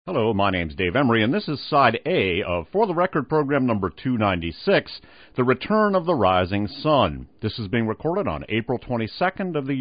Hello, my name's Dave Emery, and this is Side A of For the Record program number 296, The Return of the Rising Sun. This is being recorded on April 29th of the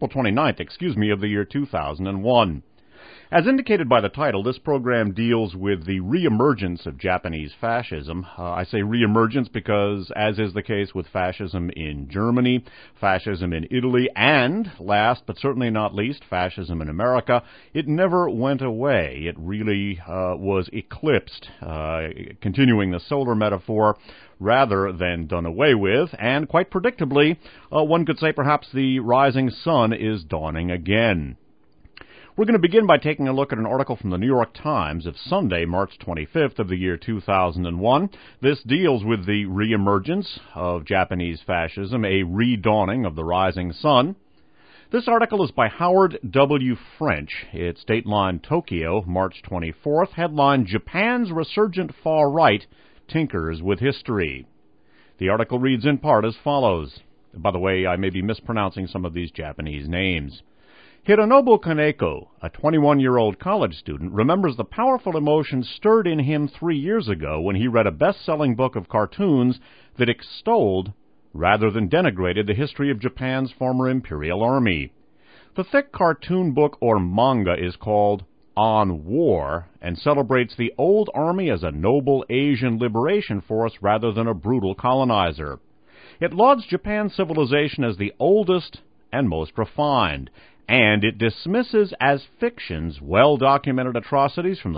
year 2001. As indicated by the title, this program deals with the reemergence of Japanese fascism. I say reemergence because, as is the case with fascism in Germany, fascism in Italy, and, last but certainly not least, fascism in America, it never went away. It really was eclipsed, continuing the solar metaphor, rather than done away with, and quite predictably, one could say perhaps the rising sun is dawning again. We're going to begin by taking a look at an article from the New York Times of Sunday, March 25th of the year 2001. This deals with the reemergence of Japanese fascism, a redawning of the rising sun. This article is by Howard W. French. It's Dateline Tokyo, March 24th. Headline, Japan's Resurgent Far Right Tinkers with History. The article reads in part as follows. By the way, I may be mispronouncing some of these Japanese names. Hironobu Kaneko, a 21-year-old college student, remembers the powerful emotion stirred in him 3 years ago when he read a best-selling book of cartoons that extolled, rather than denigrated, the history of Japan's former imperial army. The thick cartoon book, or manga, is called On War, and celebrates the old army as a noble Asian liberation force rather than a brutal colonizer. It lauds Japan's civilization as the oldest and most refined, and it dismisses as fictions well-documented atrocities from the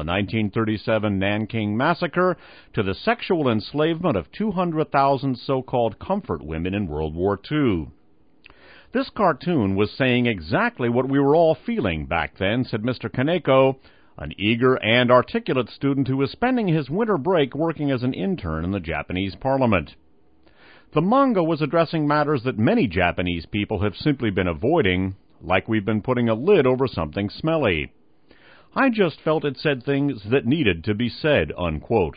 1937 Nanking Massacre to the sexual enslavement of 200,000 so-called comfort women in World War II. This cartoon was saying exactly what we were all feeling back then, said Mr. Kaneko, an eager and articulate student who was spending his winter break working as an intern in the Japanese parliament. The manga was addressing matters that many Japanese people have simply been avoiding, like we've been putting a lid over something smelly. I just felt it said things that needed to be said, unquote.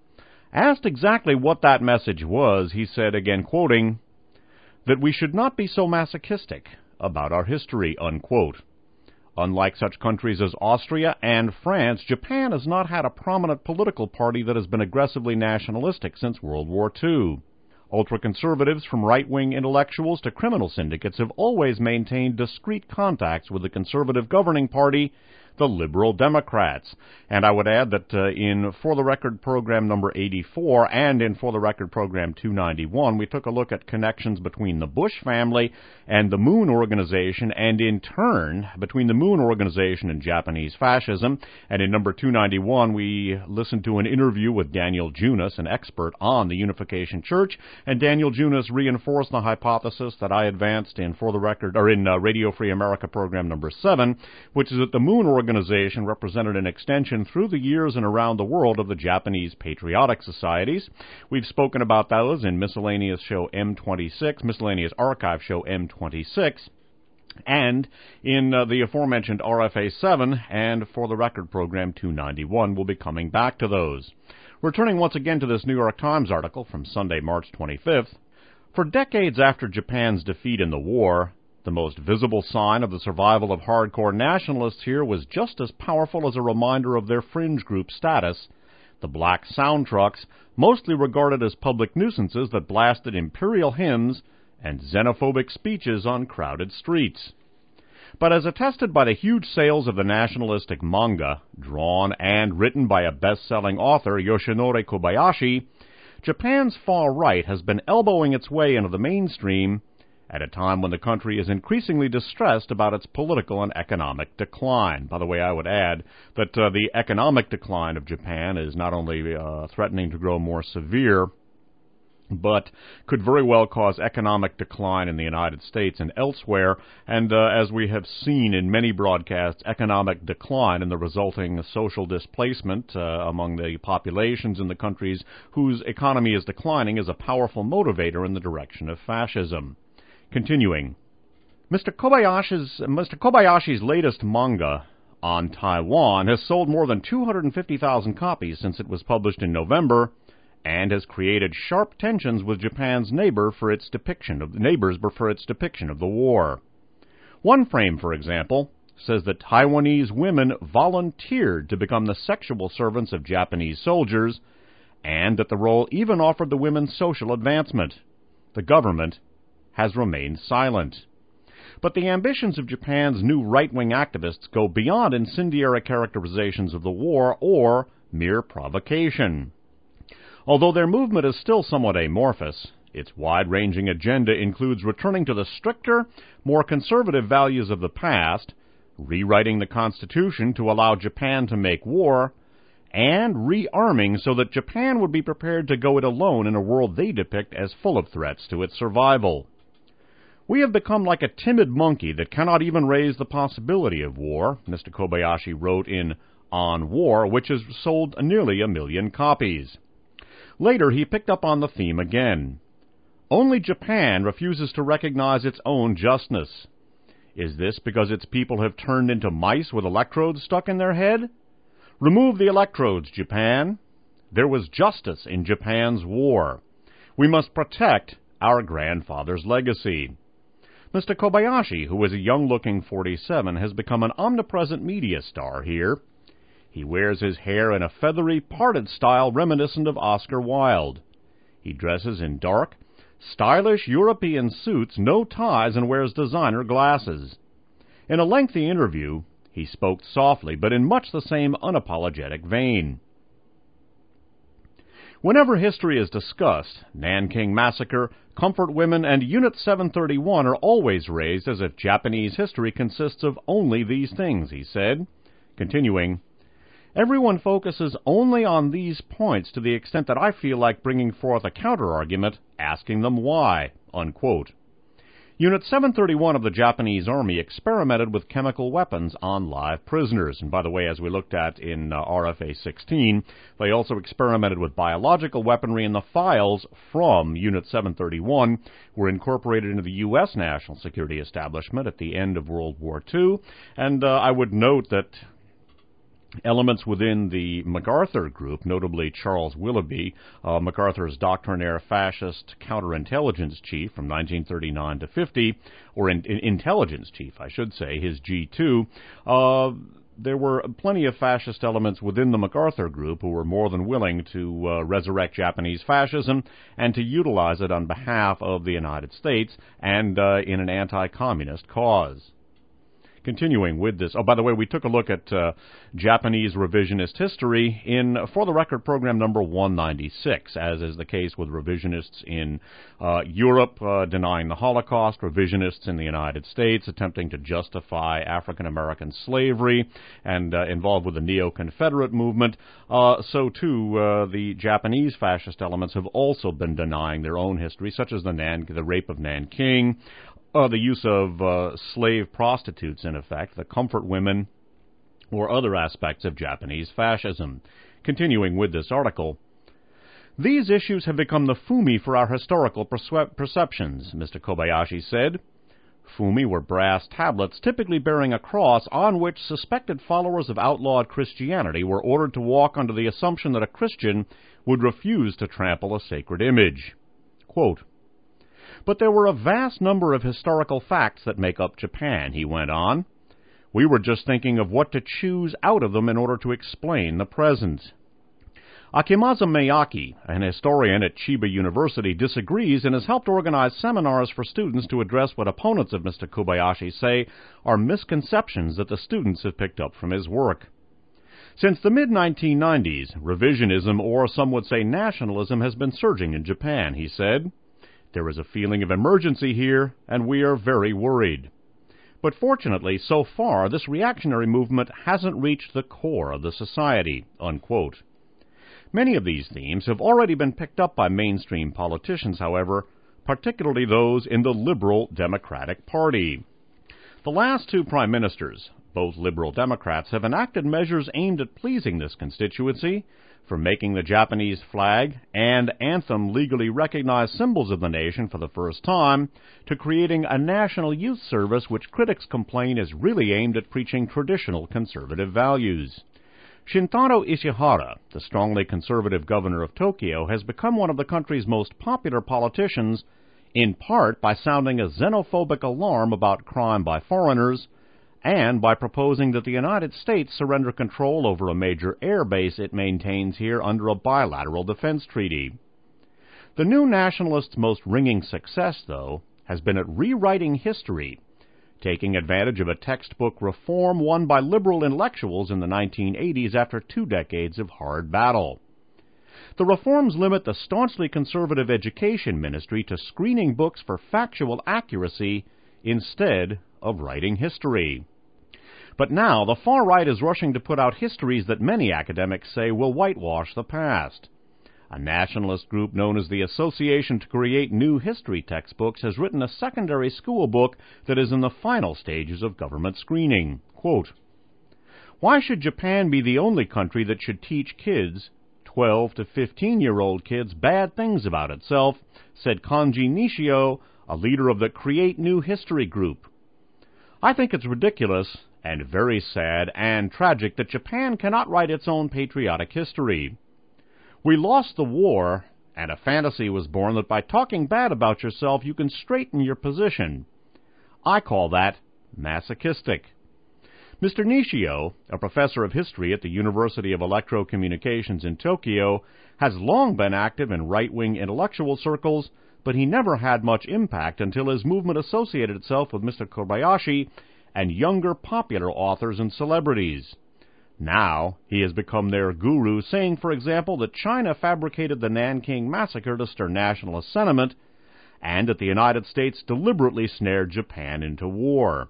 Asked exactly what that message was, he said, again quoting, that we should not be so masochistic about our history, unquote. Unlike such countries as Austria and France, Japan has not had a prominent political party that has been aggressively nationalistic since World War II. Ultra-conservatives, from right-wing intellectuals to criminal syndicates, have always maintained discreet contacts with the conservative governing party, the Liberal Democrats. And I would add that in For the Record program number 84 and in For the Record program 291, we took a look at connections between the Bush family and the Moon Organization, and in turn, between the Moon Organization and Japanese fascism. And in number 291, we listened to an interview with Daniel Junas, an expert on the Unification Church, and Daniel Junas reinforced the hypothesis that I advanced in For the Record, or in Radio Free America program number 7, which is that the Moon Organization represented an extension through the years and around the world of the Japanese patriotic societies. We've spoken about those in Miscellaneous Show M26, Miscellaneous Archive Show M26, and in the aforementioned RFA 7 and For the Record program 291. We'll be coming back to those. Returning once again to this New York Times article from Sunday, March 25th, for decades after Japan's defeat in the war, the most visible sign of the survival of hardcore nationalists here was just as powerful as a reminder of their fringe group status, the black sound trucks, mostly regarded as public nuisances that blasted imperial hymns and xenophobic speeches on crowded streets. But as attested by the huge sales of the nationalistic manga, drawn and written by a best-selling author, Yoshinori Kobayashi, Japan's far right has been elbowing its way into the mainstream at a time when the country is increasingly distressed about its political and economic decline. By the way, I would add that the economic decline of Japan is not only threatening to grow more severe, but could very well cause economic decline in the United States and elsewhere, and as we have seen in many broadcasts, economic decline and the resulting social displacement among the populations in the countries whose economy is declining is a powerful motivator in the direction of fascism. Continuing, Mr. Kobayashi's latest manga, On Taiwan, has sold more than 250,000 copies since it was published in November, and has created sharp tensions with Japan's neighbors for its depiction of the war. One frame, for example, says that Taiwanese women volunteered to become the sexual servants of Japanese soldiers, and that the role even offered the women social advancement. The government has remained silent. But the ambitions of Japan's new right-wing activists go beyond incendiary characterizations of the war or mere provocation. Although their movement is still somewhat amorphous, its wide-ranging agenda includes returning to the stricter, more conservative values of the past, rewriting the Constitution to allow Japan to make war, and rearming so that Japan would be prepared to go it alone in a world they depict as full of threats to its survival. We have become like a timid monkey that cannot even raise the possibility of war, Mr. Kobayashi wrote in On War, which has sold nearly 1 million copies. Later, he picked up on the theme again. Only Japan refuses to recognize its own justness. Is this because its people have turned into mice with electrodes stuck in their head? Remove the electrodes, Japan. There was justice in Japan's war. We must protect our grandfather's legacy. Mr. Kobayashi, who is a young-looking 47, has become an omnipresent media star here. He wears his hair in a feathery, parted style reminiscent of Oscar Wilde. He dresses in dark, stylish European suits, no ties, and wears designer glasses. In a lengthy interview, he spoke softly, but in much the same unapologetic vein. Whenever history is discussed, Nanking Massacre, Comfort Women, and Unit 731 are always raised as if Japanese history consists of only these things, he said. Continuing, everyone focuses only on these points to the extent that I feel like bringing forth a counter-argument, asking them why, unquote. Unit 731 of the Japanese Army experimented with chemical weapons on live prisoners. And by the way, as we looked at in RFA 16, they also experimented with biological weaponry, and the files from Unit 731 were incorporated into the U.S. national security establishment at the end of World War II. And I would note that elements within the MacArthur group, notably Charles Willoughby, MacArthur's doctrinaire fascist counterintelligence chief from 1939 to 50, or intelligence chief, I should say, his G2, there were plenty of fascist elements within the MacArthur group who were more than willing to resurrect Japanese fascism and to utilize it on behalf of the United States and in an anti-communist cause. Continuing with this, by the way, we took a look at Japanese revisionist history in For the Record program number 196, as is the case with revisionists in Europe denying the Holocaust, revisionists in the United States attempting to justify African-American slavery, and involved with the Neo-Confederate movement. So, too, the Japanese fascist elements have also been denying their own history, such as the rape of Nanking, the use of slave prostitutes, in effect, the comfort women, or other aspects of Japanese fascism. Continuing with this article, these issues have become the fumi for our historical perceptions, Mr. Kobayashi said. Fumi were brass tablets typically bearing a cross on which suspected followers of outlawed Christianity were ordered to walk under the assumption that a Christian would refuse to trample a sacred image. Quote, but there were a vast number of historical facts that make up Japan, he went on. We were just thinking of what to choose out of them in order to explain the present. Akimasa Miyake, an historian at Chiba University, disagrees and has helped organize seminars for students to address what opponents of Mr. Kobayashi say are misconceptions that the students have picked up from his work. Since the mid-1990s, revisionism, or some would say nationalism, has been surging in Japan, he said. There is a feeling of emergency here, and we are very worried. But fortunately, so far, this reactionary movement hasn't reached the core of the society, unquote. Many of these themes have already been picked up by mainstream politicians, however, particularly those in the Liberal Democratic Party. The last two prime ministers, both Liberal Democrats, have enacted measures aimed at pleasing this constituency, from making the Japanese flag and anthem legally recognized symbols of the nation for the first time, to creating a national youth service which critics complain is really aimed at preaching traditional conservative values. Shintaro Ishihara, the strongly conservative governor of Tokyo, has become one of the country's most popular politicians, in part by sounding a xenophobic alarm about crime by foreigners, and by proposing that the United States surrender control over a major air base it maintains here under a bilateral defense treaty. The new nationalists' most ringing success, though, has been at rewriting history, taking advantage of a textbook reform won by liberal intellectuals in the 1980s after 2 decades of hard battle. The reforms limit the staunchly conservative education ministry to screening books for factual accuracy instead of writing history. But now the far right is rushing to put out histories that many academics say will whitewash the past. A nationalist group known as the Association to Create New History Textbooks has written a secondary school book that is in the final stages of government screening. Quote, "Why should Japan be the only country that should teach kids, 12 to 15-year-old kids, bad things about itself?" said Kanji Nishio, a leader of the Create New History group. "I think it's ridiculous and very sad and tragic that Japan cannot write its own patriotic history. We lost the war, and a fantasy was born that by talking bad about yourself you can straighten your position. I call that masochistic." Mr. Nishio, a professor of history at the University of Electrocommunications in Tokyo, has long been active in right-wing intellectual circles, but he never had much impact until his movement associated itself with Mr. Kobayashi and younger popular authors and celebrities. Now he has become their guru, saying, for example, that China fabricated the Nanking Massacre to stir nationalist sentiment, and that the United States deliberately snared Japan into war.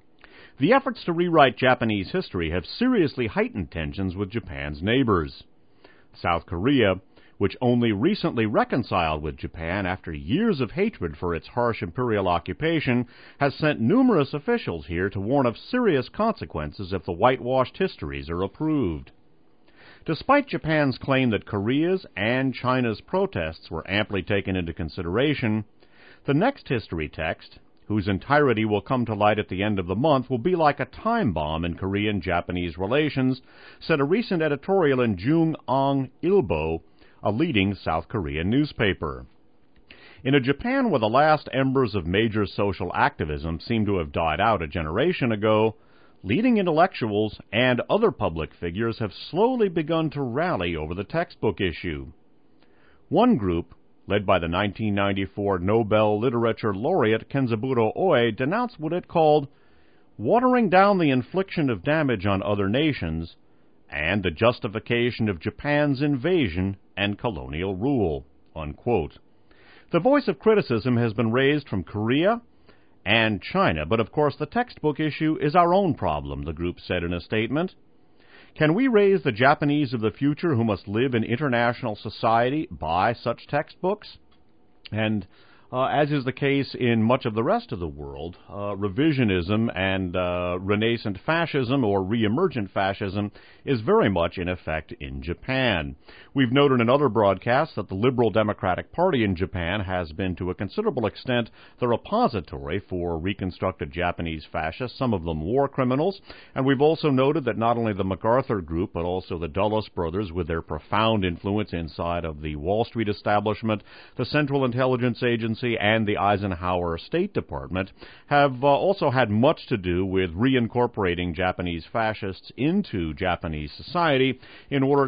The efforts to rewrite Japanese history have seriously heightened tensions with Japan's neighbors. South Korea, which only recently reconciled with Japan after years of hatred for its harsh imperial occupation, has sent numerous officials here to warn of serious consequences if the whitewashed histories are approved. Despite Japan's claim that Korea's and China's protests were amply taken into consideration, the next history text, whose entirety will come to light at the end of the month, will be like a time bomb in Korean-Japanese relations, said a recent editorial in Jung-Ang Ilbo, a leading South Korean newspaper. In a Japan where the last embers of major social activism seem to have died out a generation ago, leading intellectuals and other public figures have slowly begun to rally over the textbook issue. One group, led by the 1994 Nobel Literature laureate Kenzaburo Oe, denounced what it called watering down the infliction of damage on other nations and the justification of Japan's invasion and colonial rule, unquote. The voice of criticism has been raised from Korea and China, but of course the textbook issue is our own problem, the group said in a statement. Can we raise the Japanese of the future who must live in international society by such textbooks? And as is the case in much of the rest of the world, revisionism and renascent fascism or re-emergent fascism is very much in effect in Japan. We've noted in other broadcasts that the Liberal Democratic Party in Japan has been to a considerable extent the repository for reconstructed Japanese fascists, some of them war criminals, and we've also noted that not only the MacArthur Group but also the Dulles brothers, with their profound influence inside of the Wall Street establishment, the Central Intelligence Agency, and the Eisenhower State Department, have also had much to do with reincorporating Japanese fascists into Japanese society in order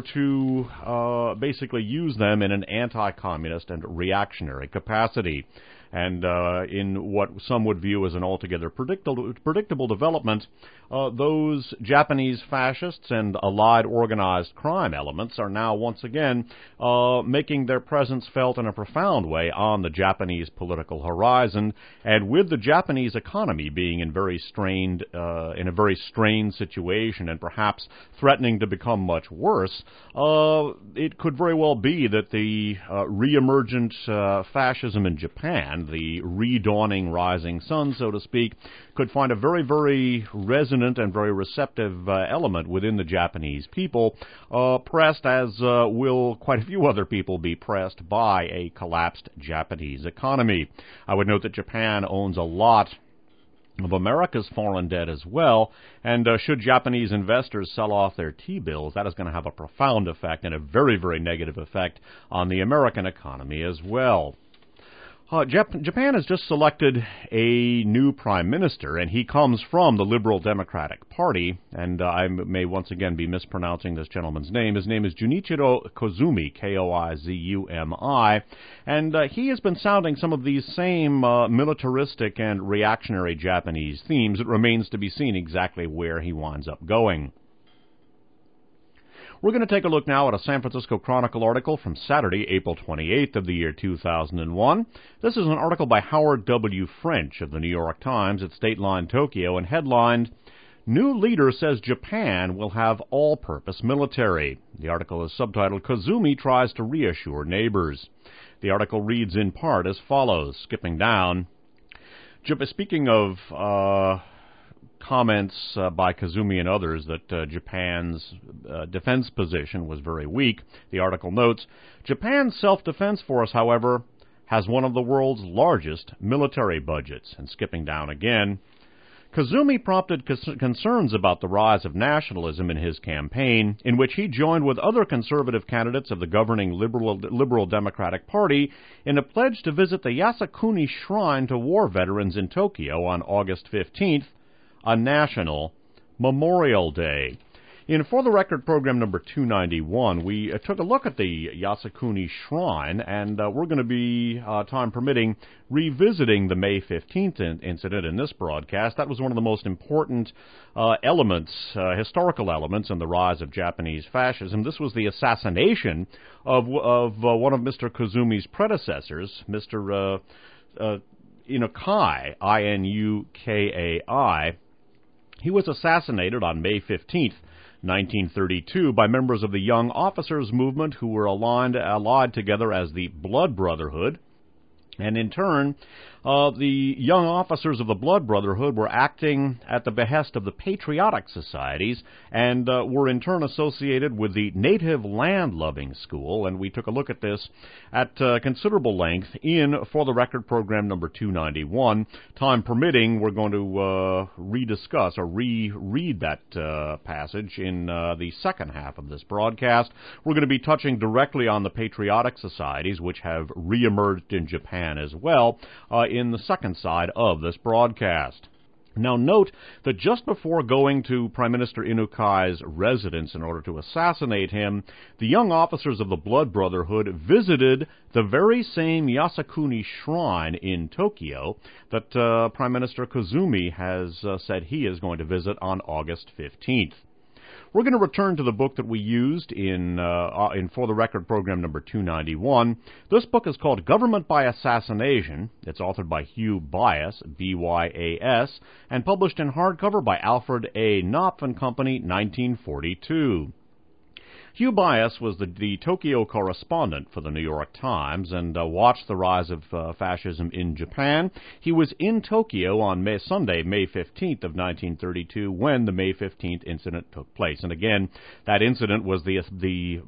to basically use them in an anti-communist and reactionary capacity. And in what some would view as an altogether predictable development, those Japanese fascists and allied organized crime elements are now once again making their presence felt in a profound way on the Japanese political horizon. And with the Japanese economy being in a very strained situation and perhaps threatening to become much worse, it could very well be that the re-emergent fascism in Japan, the redawning rising sun, so to speak, could find a very, very resonant and very receptive element within the Japanese people, pressed as will quite a few other people be pressed by a collapsed Japanese economy. I would note that Japan owns a lot of America's foreign debt as well, and should Japanese investors sell off their T-bills, that is going to have a profound effect and a very, very negative effect on the American economy as well. Japan has just selected a new prime minister, and he comes from the Liberal Democratic Party, and I may once again be mispronouncing this gentleman's name. His name is Junichiro Koizumi, Koizumi, and he has been sounding some of these same militaristic and reactionary Japanese themes. It remains to be seen exactly where he winds up going. We're going to take a look now at a San Francisco Chronicle article from Saturday, April 28th of the year 2001. This is an article by Howard W. French of the New York Times at State Line, Tokyo, and headlined, "New Leader Says Japan Will Have All-Purpose Military." The article is subtitled, "Koizumi Tries to Reassure Neighbors." The article reads in part as follows, skipping down. Speaking of comments by Koizumi and others that Japan's defense position was very weak, the article notes, Japan's self-defense force, however, has one of the world's largest military budgets. And skipping down again, Koizumi prompted concerns about the rise of nationalism in his campaign, in which he joined with other conservative candidates of the governing Liberal Democratic Party in a pledge to visit the Yasukuni Shrine to War Veterans in Tokyo on August 15th, a national Memorial Day. In For the Record program number 291, we took a look at the Yasukuni Shrine, and we're going to be, time permitting, revisiting the May 15th incident in this broadcast. That was one of the most important elements, historical elements, in the rise of Japanese fascism. This was the assassination of one of Mr. Koizumi's predecessors, Mr. Inukai, Inukai. He was assassinated on May 15th, 1932, by members of the Young Officers Movement who were allied together as the Blood Brotherhood. And in turn, the young officers of the Blood Brotherhood were acting at the behest of the patriotic societies and were in turn associated with the Native Land Loving School. And we took a look at this at considerable length in For the Record program number 291. Time permitting, we're going to rediscuss or reread that passage in the second half of this broadcast. We're going to be touching directly on the patriotic societies, which have reemerged in Japan as well, in the second side of this broadcast. Now note that just before going to Prime Minister Inukai's residence in order to assassinate him, the young officers of the Blood Brotherhood visited the very same Yasukuni Shrine in Tokyo that Prime Minister Koizumi has said he is going to visit on August 15th. We're going to return to the book that we used in For the Record program number 291. This book is called Government by Assassination. It's authored by Hugh Byas, B-Y-A-S, and published in hardcover by Alfred A. Knopf and Company, 1942. Hugh Byas was the Tokyo correspondent for the New York Times and watched the rise of fascism in Japan. He was in Tokyo on Sunday, May 15th of 1932, when the May 15th incident took place. And again, that incident was the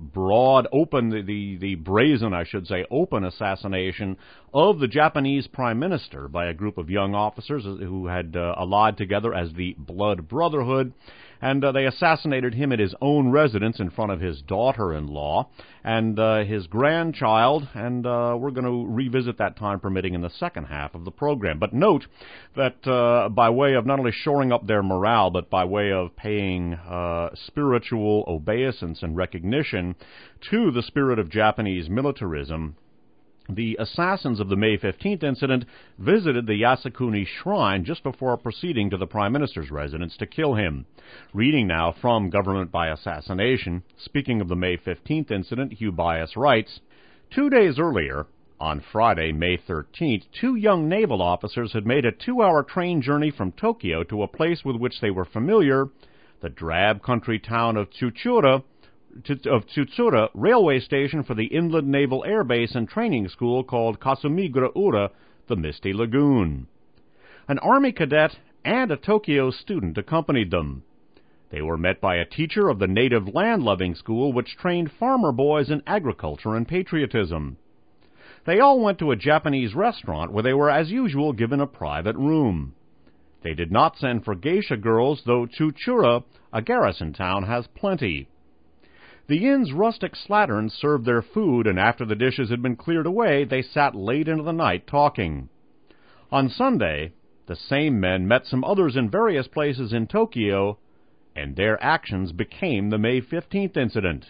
brazen, I should say, open assassination of the Japanese Prime Minister by a group of young officers who had allied together as the Blood Brotherhood. And they assassinated him at his own residence in front of his daughter-in-law and his grandchild, and we're going to revisit that time permitting in the second half of the program. But note that by way of not only shoring up their morale, but by way of paying spiritual obeisance and recognition to the spirit of Japanese militarism, the assassins of the May 15th incident visited the Yasukuni Shrine just before proceeding to the Prime Minister's residence to kill him. Reading now from Government by Assassination, speaking of the May 15th incident, Hugh Byas writes, 2 days earlier, on Friday, May 13th, 2 young naval officers had made a 2-hour train journey from Tokyo to a place with which they were familiar, the drab country town of Tsutsura railway station for the Inland Naval Air Base and Training School called Kasumigaura, the Misty Lagoon. An Army cadet and a Tokyo student accompanied them. They were met by a teacher of the Native Land Loving School, which trained farmer boys in agriculture and patriotism. They all went to a Japanese restaurant where they were, as usual, given a private room. They did not send for geisha girls, though Tsutsura, a garrison town, has plenty. The inn's rustic slatterns served their food, and after the dishes had been cleared away, they sat late into the night talking. On Sunday, the same men met some others in various places in Tokyo, and their actions became the May 15th incident.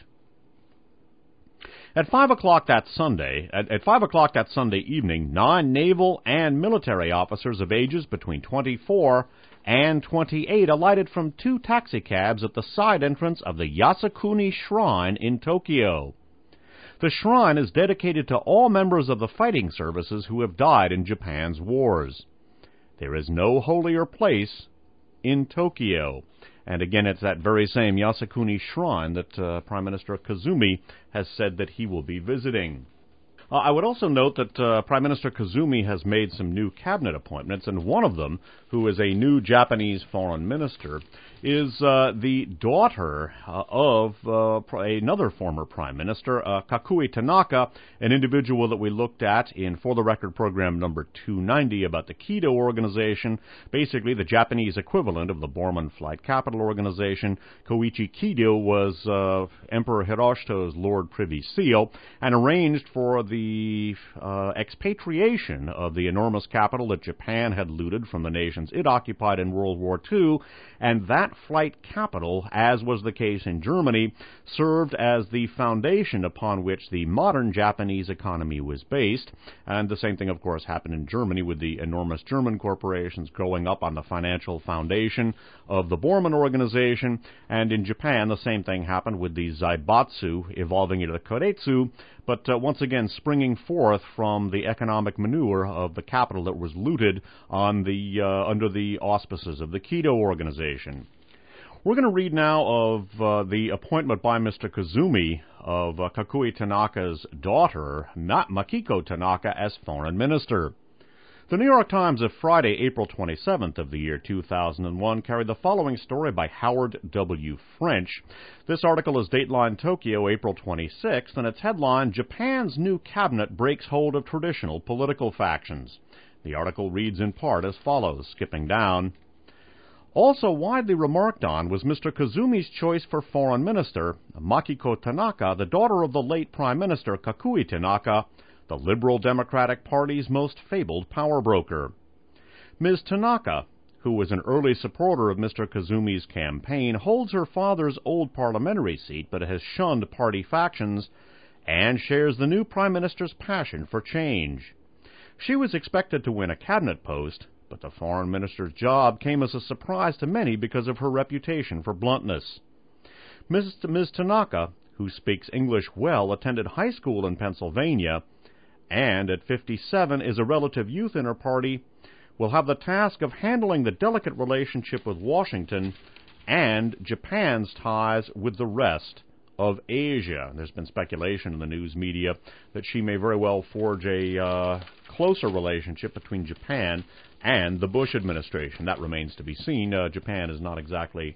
At 5 o'clock that Sunday evening, 9 naval and military officers of ages between 24 and 28 alighted from 2 taxicabs at the side entrance of the Yasukuni Shrine in Tokyo. The shrine is dedicated to all members of the fighting services who have died in Japan's wars. There is no holier place in Tokyo. And again, it's that very same Yasukuni Shrine that Prime Minister Koizumi has said that he will be visiting. I would also note that Prime Minister Koizumi has made some new cabinet appointments, and one of them, who is a new Japanese foreign minister, is the daughter of another former prime minister, Kakui Tanaka, an individual that we looked at in For the Record program number 290 about the Kido organization, basically the Japanese equivalent of the Borman Flight Capital organization. Koichi Kido was Emperor Hirohito's Lord Privy Seal and arranged for the expatriation of the enormous capital that Japan had looted from the nations it occupied in World War II, and that flight capital, as was the case in Germany, served as the foundation upon which the modern Japanese economy was based. And the same thing, of course, happened in Germany with the enormous German corporations growing up on the financial foundation of the Borman organization. And in Japan, the same thing happened with the Zaibatsu evolving into the Keiretsu, but once again springing forth from the economic manure of the capital that was looted on the under the auspices of the Kido organization. We're going to read now of the appointment by Mr. Koizumi of Kakui Tanaka's daughter, Makiko Tanaka, as foreign minister. The New York Times of Friday, April 27th of the year 2001 carried the following story by Howard W. French. This article is dateline Tokyo, April 26th, and its headline, Japan's New Cabinet Breaks Hold of Traditional Political Factions. The article reads in part as follows, skipping down. Also widely remarked on was Mr. Koizumi's choice for foreign minister, Makiko Tanaka, the daughter of the late Prime Minister Kakui Tanaka, the Liberal Democratic Party's most fabled power broker. Ms. Tanaka, who was an early supporter of Mr. Koizumi's campaign, holds her father's old parliamentary seat but has shunned party factions and shares the new Prime Minister's passion for change. She was expected to win a cabinet post, but the foreign minister's job came as a surprise to many because of her reputation for bluntness. Ms. Tanaka, who speaks English well, attended high school in Pennsylvania, and at 57 is a relative youth in her party, will have the task of handling the delicate relationship with Washington and Japan's ties with the rest of Asia. There's been speculation in the news media that she may very well forge a closer relationship between Japan and the Bush administration. That remains to be seen. Japan is not exactly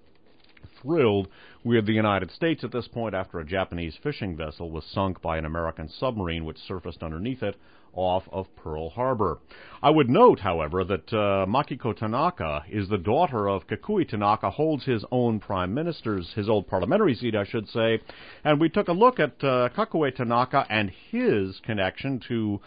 thrilled with the United States at this point after a Japanese fishing vessel was sunk by an American submarine which surfaced underneath it off of Pearl Harbor. I would note, however, that Makiko Tanaka is the daughter of Kakui Tanaka, holds his own his old parliamentary seat, I should say, and we took a look at Kakui Tanaka and his connection to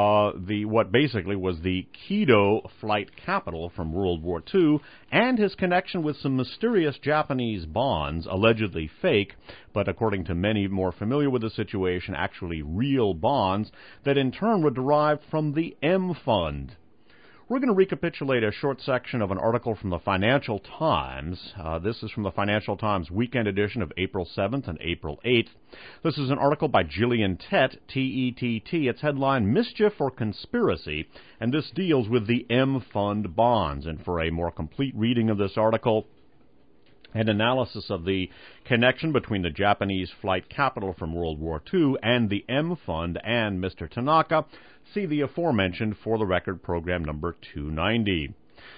what basically was the Kido flight capital from World War II, and his connection with some mysterious Japanese bonds, allegedly fake, but according to many more familiar with the situation, actually real bonds, that in turn were derived from the M Fund. We're going to recapitulate a short section of an article from the Financial Times. This is from the Financial Times weekend edition of April 7th and April 8th. This is an article by Gillian Tett, T-E-T-T. It's headline, Mischief or Conspiracy, and this deals with the M Fund bonds. And for a more complete reading of this article, an analysis of the connection between the Japanese flight capital from World War II and the M Fund and Mr. Tanaka, see the aforementioned For the Record program number 290.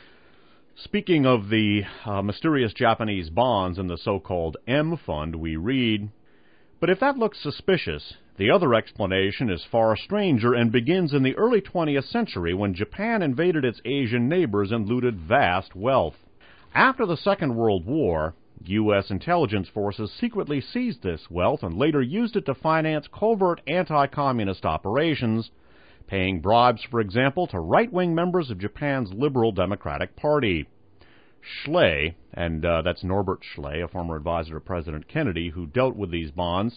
Speaking of the mysterious Japanese bonds in the so-called M Fund, we read, but if that looks suspicious, the other explanation is far stranger and begins in the early 20th century when Japan invaded its Asian neighbors and looted vast wealth. After the Second World War, U.S. intelligence forces secretly seized this wealth and later used it to finance covert anti-communist operations, paying bribes, for example, to right-wing members of Japan's Liberal Democratic Party. Schley, and that's Norbert Schley, a former advisor to President Kennedy, who dealt with these bonds.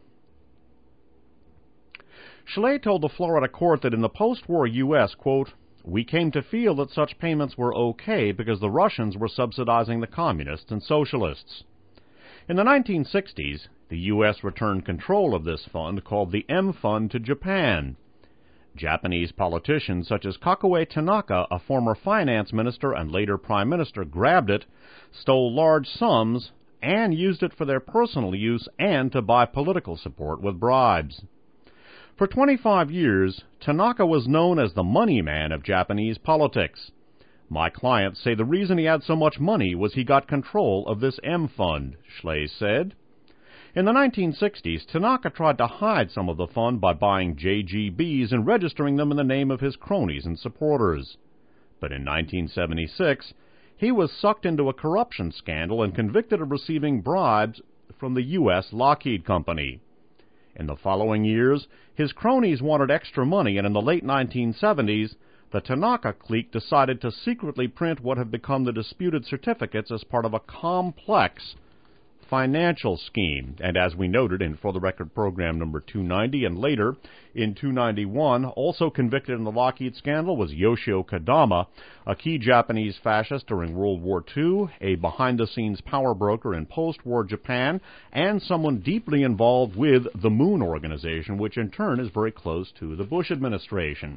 Schley told the Florida court that in the post-war U.S., quote, "We came to feel that such payments were okay because the Russians were subsidizing the communists and socialists." In the 1960s, the U.S. returned control of this fund, called the M Fund, to Japan. Japanese politicians such as Kakue Tanaka, a former finance minister and later prime minister, grabbed it, stole large sums, and used it for their personal use and to buy political support with bribes. For 25 years, Tanaka was known as the money man of Japanese politics. My clients say the reason he had so much money was he got control of this M Fund, Schley said. In the 1960s, Tanaka tried to hide some of the fund by buying JGBs and registering them in the name of his cronies and supporters. But in 1976, he was sucked into a corruption scandal and convicted of receiving bribes from the U.S. Lockheed Company. In the following years, his cronies wanted extra money, and in the late 1970s, the Tanaka clique decided to secretly print what have become the disputed certificates as part of a complex financial scheme. And as we noted in For the Record program number 290 and later in 291, also convicted in the Lockheed scandal was Yoshio Kodama, a key Japanese fascist during World War II, a behind-the-scenes power broker in post-war Japan, and someone deeply involved with the Moon Organization, which in turn is very close to the Bush administration.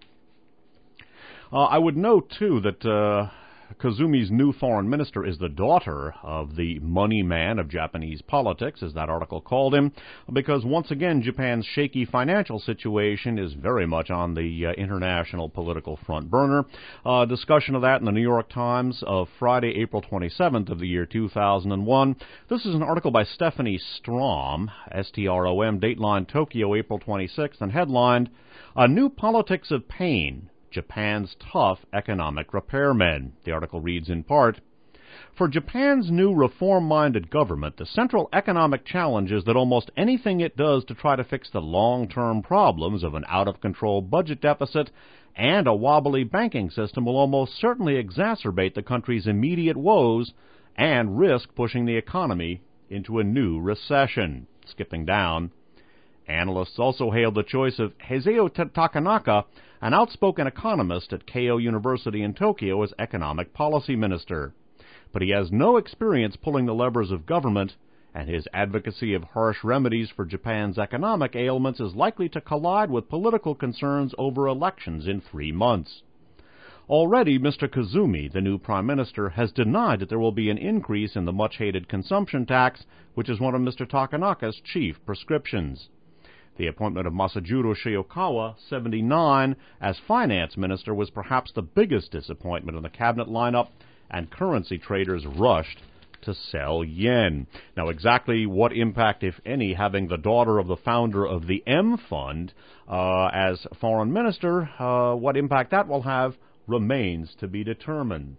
I would note, too, that Kozumi's new foreign minister is the daughter of the money man of Japanese politics, as that article called him, because once again Japan's shaky financial situation is very much on the international political front burner. Discussion of that in the New York Times of Friday, April 27th of the year 2001. This is an article by Stephanie Strom, S-T-R-O-M, Dateline Tokyo, April 26th, and headlined, "A New Politics of Pain, Japan's Tough Economic Repairmen." The article reads in part, "For Japan's new reform-minded government, the central economic challenge is that almost anything it does to try to fix the long-term problems of an out-of-control budget deficit and a wobbly banking system will almost certainly exacerbate the country's immediate woes and risk pushing the economy into a new recession." Skipping down, analysts also hailed the choice of Hisao Takanaka, an outspoken economist at Keio University in Tokyo, as economic policy minister. But he has no experience pulling the levers of government, and his advocacy of harsh remedies for Japan's economic ailments is likely to collide with political concerns over elections in 3 months. Already, Mr. Kozumi, the new prime minister, has denied that there will be an increase in the much-hated consumption tax, which is one of Mr. Takanaka's chief prescriptions. The appointment of Masajuro Shiokawa, 79, as finance minister was perhaps the biggest disappointment in the cabinet lineup, and currency traders rushed to sell yen. Now, exactly what impact, if any, having the daughter of the founder of the M Fund as foreign minister, what impact that will have remains to be determined.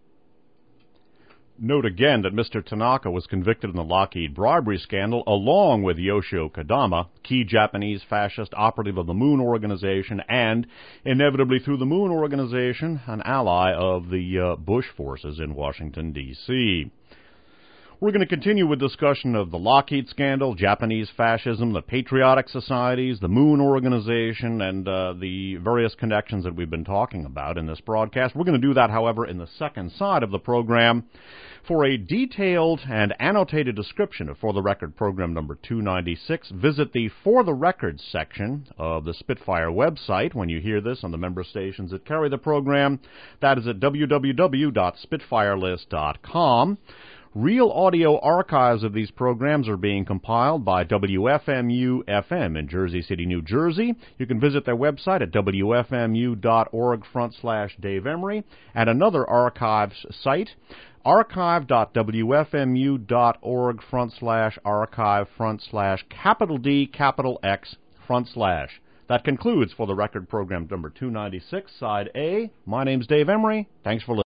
Note again that Mr. Tanaka was convicted in the Lockheed bribery scandal along with Yoshio Kodama, key Japanese fascist operative of the Moon Organization and, inevitably through the Moon Organization, an ally of the Bush forces in Washington, D.C. We're going to continue with discussion of the Lockheed scandal, Japanese fascism, the patriotic societies, the Moon Organization, and the various connections that we've been talking about in this broadcast. We're going to do that, however, in the second side of the program. For a detailed and annotated description of For the Record program number 296, visit the For the Record section of the Spitfire website when you hear this on the member stations that carry the program. That is at www.spitfirelist.com. Real audio archives of these programs are being compiled by WFMU-FM in Jersey City, New Jersey. You can visit their website at wfmu.org/Dave Emery, and another archives site, archive.wfmu.org/archive/D_X/. That concludes For the Record program number 296, Side A. My name's Dave Emery. Thanks for listening.